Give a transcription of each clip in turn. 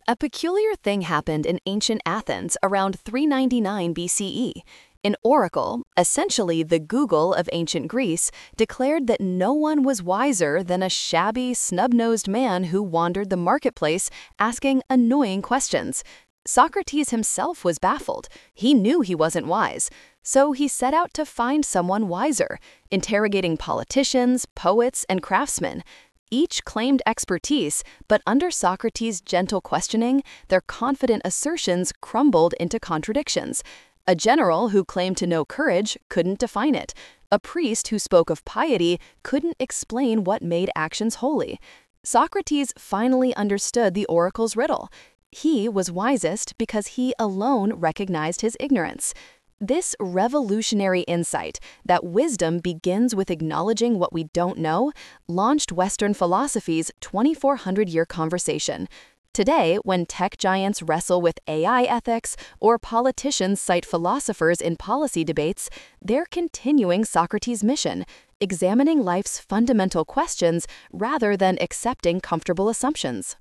A peculiar thing happened in ancient Athens around 399 BCE. An oracle, essentially the Google of ancient Greece, declared that no one was wiser than a shabby, snub-nosed man who wandered the marketplace asking annoying questions. Socrates himself was baffled. He knew he wasn't wise. So he set out to find someone wiser, interrogating politicians, poets, and craftsmen. Each claimed expertise, but under Socrates' gentle questioning, their confident assertions crumbled into contradictions. A general who claimed to know courage couldn't define it. A priest who spoke of piety couldn't explain what made actions holy. Socrates finally understood the oracle's riddle. He was wisest because he alone recognized his ignorance. This revolutionary insight, that wisdom begins with acknowledging what we don't know, launched Western philosophy's 2,400-year conversation. Today, when tech giants wrestle with AI ethics or politicians cite philosophers in policy debates, they're continuing Socrates' mission, examining life's fundamental questions rather than accepting comfortable assumptions.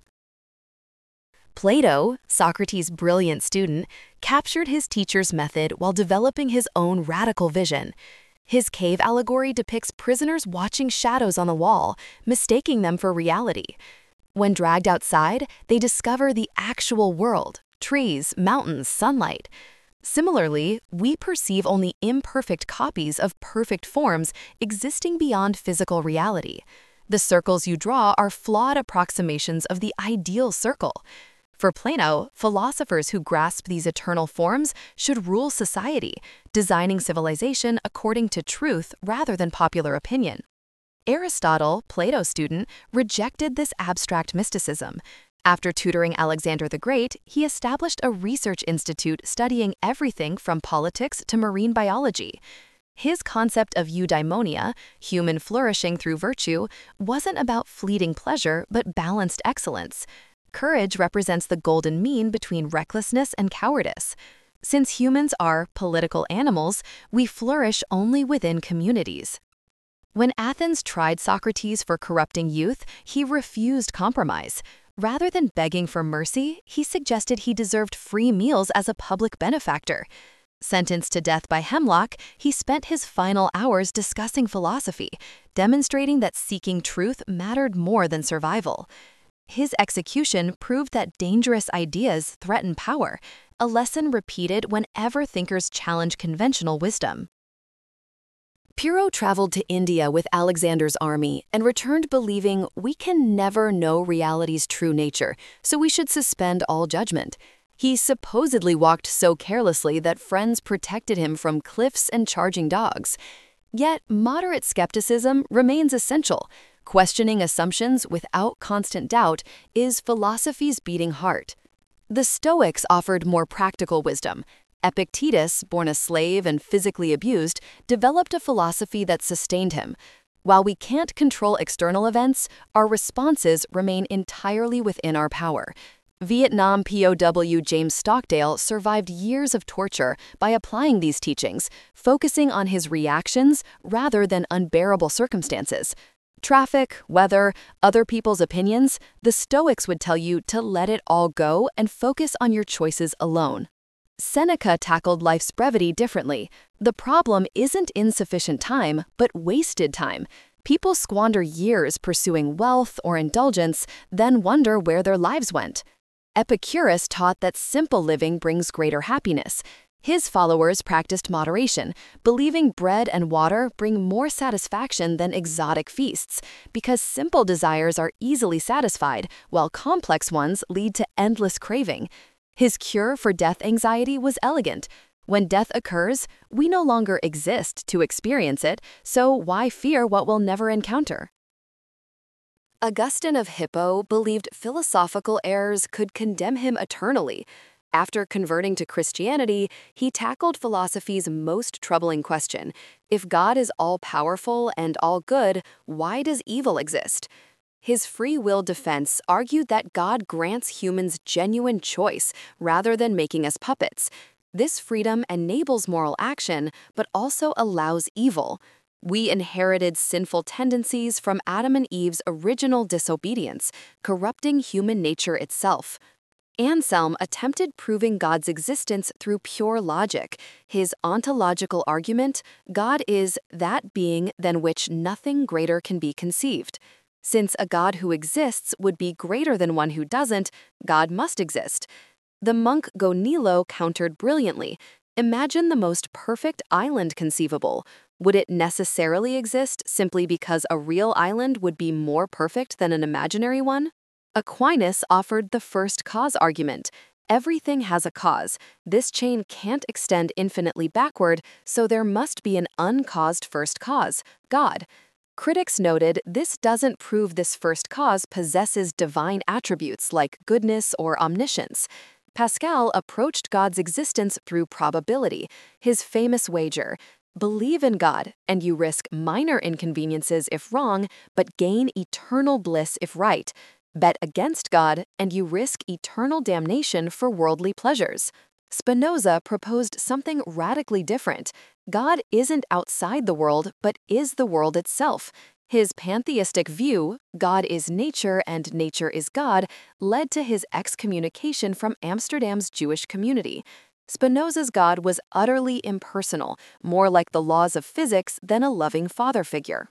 Plato, Socrates' brilliant student, captured his teacher's method while developing his own radical vision. His cave allegory depicts prisoners watching shadows on the wall, mistaking them for reality. When dragged outside, they discover the actual world: trees, mountains, sunlight. Similarly, we perceive only imperfect copies of perfect forms existing beyond physical reality. The circles you draw are flawed approximations of the ideal circle. For Plato, philosophers who grasp these eternal forms should rule society, designing civilization according to truth rather than popular opinion. Aristotle, Plato's student, rejected this abstract mysticism. After tutoring Alexander the Great, he established a research institute studying everything from politics to marine biology. His concept of eudaimonia, human flourishing through virtue, wasn't about fleeting pleasure but balanced excellence. Courage represents the golden mean between recklessness and cowardice. Since humans are political animals, we flourish only within communities. When Athens tried Socrates for corrupting youth, he refused compromise. Rather than begging for mercy, he suggested he deserved free meals as a public benefactor. Sentenced to death by hemlock, he spent his final hours discussing philosophy, demonstrating that seeking truth mattered more than survival. His execution proved that dangerous ideas threaten power, a lesson repeated whenever thinkers challenge conventional wisdom. Pyrrho traveled to India with Alexander's army and returned believing we can never know reality's true nature, so we should suspend all judgment. He supposedly walked so carelessly that friends protected him from cliffs and charging dogs. Yet, moderate skepticism remains essential. Questioning assumptions without constant doubt is philosophy's beating heart. The Stoics offered more practical wisdom. Epictetus, born a slave and physically abused, developed a philosophy that sustained him. While we can't control external events, our responses remain entirely within our power. Vietnam POW James Stockdale survived years of torture by applying these teachings, focusing on his reactions rather than unbearable circumstances. Traffic, weather, other people's opinions, the Stoics would tell you to let it all go and focus on your choices alone. Seneca tackled life's brevity differently. The problem isn't insufficient time, but wasted time. People squander years pursuing wealth or indulgence, then wonder where their lives went. Epicurus taught that simple living brings greater happiness. His followers practiced moderation, believing bread and water bring more satisfaction than exotic feasts, because simple desires are easily satisfied, while complex ones lead to endless craving. His cure for death anxiety was elegant. When death occurs, we no longer exist to experience it, so why fear what we'll never encounter? Augustine of Hippo believed philosophical errors could condemn him eternally. After converting to Christianity, he tackled philosophy's most troubling question: if God is all-powerful and all-good, why does evil exist? His free will defense argued that God grants humans genuine choice rather than making us puppets. This freedom enables moral action, but also allows evil. We inherited sinful tendencies from Adam and Eve's original disobedience, corrupting human nature itself. Anselm attempted proving God's existence through pure logic. His ontological argument, God is that being than which nothing greater can be conceived. Since a God who exists would be greater than one who doesn't, God must exist. The monk Gonilo countered brilliantly. Imagine the most perfect island conceivable. Would it necessarily exist simply because a real island would be more perfect than an imaginary one? Aquinas offered the first cause argument. Everything has a cause. This chain can't extend infinitely backward, so there must be an uncaused first cause, God. Critics noted this doesn't prove this first cause possesses divine attributes like goodness or omniscience. Pascal approached God's existence through probability. His famous wager, believe in God, and you risk minor inconveniences if wrong, but gain eternal bliss if right. Bet against God, and you risk eternal damnation for worldly pleasures. Spinoza proposed something radically different. God isn't outside the world, but is the world itself. His pantheistic view, God is nature and nature is God, led to his excommunication from Amsterdam's Jewish community. Spinoza's God was utterly impersonal, more like the laws of physics than a loving father figure.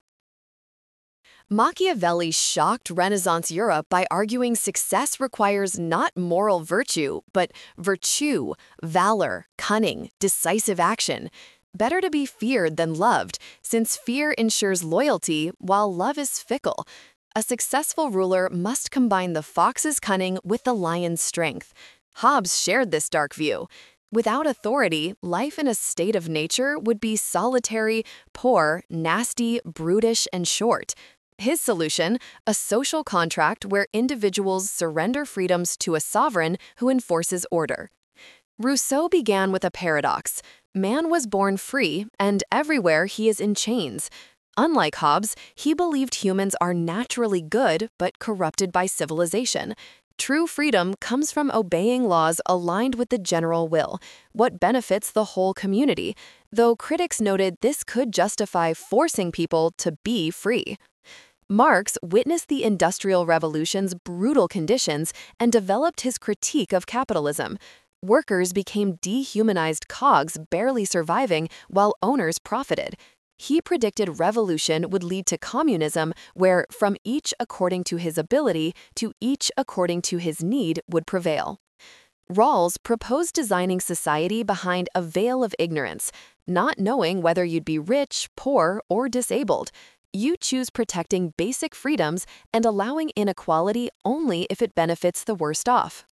Machiavelli shocked Renaissance Europe by arguing success requires not moral virtue, but virtue, valor, cunning, decisive action. Better to be feared than loved, since fear ensures loyalty while love is fickle. A successful ruler must combine the fox's cunning with the lion's strength. Hobbes shared this dark view. Without authority, life in a state of nature would be solitary, poor, nasty, brutish, and short. His solution, a social contract where individuals surrender freedoms to a sovereign who enforces order. Rousseau began with a paradox. Man was born free, and everywhere he is in chains. Unlike Hobbes, he believed humans are naturally good but corrupted by civilization. True freedom comes from obeying laws aligned with the general will, what benefits the whole community, though critics noted this could justify forcing people to be free. Marx witnessed the Industrial Revolution's brutal conditions and developed his critique of capitalism. Workers became dehumanized cogs barely surviving while owners profited. He predicted revolution would lead to communism where from each according to his ability to each according to his need would prevail. Rawls proposed designing society behind a veil of ignorance, not knowing whether you'd be rich, poor, or disabled. You choose protecting basic freedoms and allowing inequality only if it benefits the worst off.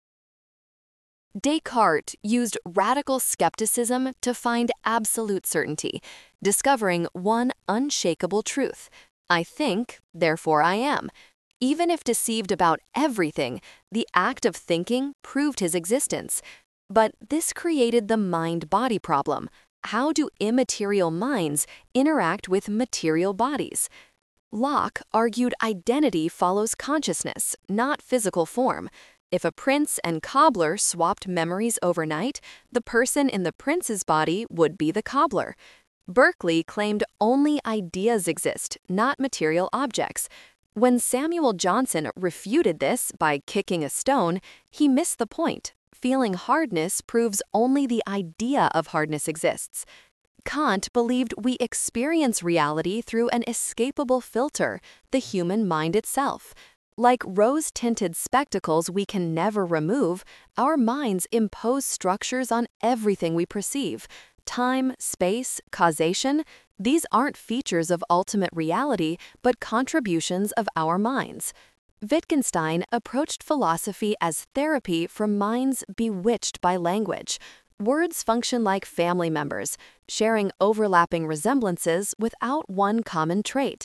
Descartes used radical skepticism to find absolute certainty, discovering one unshakable truth. I think, therefore I am. Even if deceived about everything, the act of thinking proved his existence. But this created the mind-body problem. How do immaterial minds interact with material bodies? Locke argued identity follows consciousness, not physical form. If a prince and cobbler swapped memories overnight, the person in the prince's body would be the cobbler. Berkeley claimed only ideas exist, not material objects. When Samuel Johnson refuted this by kicking a stone, he missed the point. Feeling hardness proves only the idea of hardness exists. Kant believed we experience reality through an escapable filter, the human mind itself. Like rose-tinted spectacles we can never remove, our minds impose structures on everything we perceive. Time, space, causation, these aren't features of ultimate reality, but contributions of our minds. Wittgenstein approached philosophy as therapy for minds bewitched by language. Words function like family members, sharing overlapping resemblances without one common trait.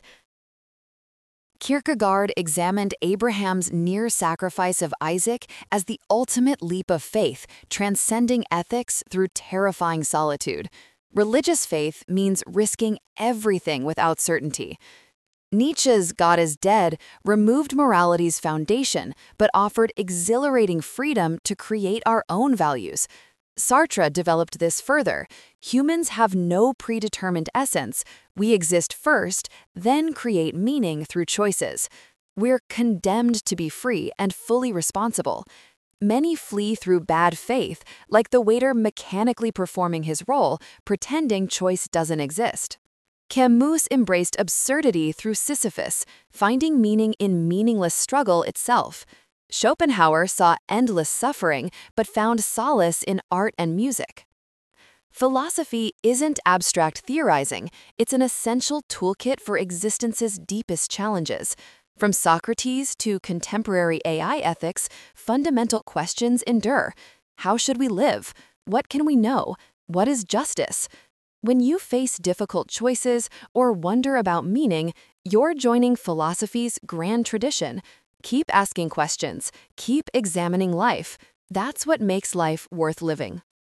Kierkegaard examined Abraham's near sacrifice of Isaac as the ultimate leap of faith, transcending ethics through terrifying solitude. Religious faith means risking everything without certainty. Nietzsche's God is Dead removed morality's foundation, but offered exhilarating freedom to create our own values. Sartre developed this further. Humans have no predetermined essence. We exist first, then create meaning through choices. We're condemned to be free and fully responsible. many flee through bad faith, like the waiter mechanically performing his role, pretending choice doesn't exist. Camus embraced absurdity through Sisyphus, finding meaning in meaningless struggle itself. Schopenhauer saw endless suffering, but found solace in art and music. Philosophy isn't abstract theorizing, it's an essential toolkit for existence's deepest challenges. From Socrates to contemporary AI ethics, fundamental questions endure. How should we live? What can we know? What is justice? When you face difficult choices or wonder about meaning, you're joining philosophy's grand tradition. Keep asking questions, keep examining life. That's what makes life worth living.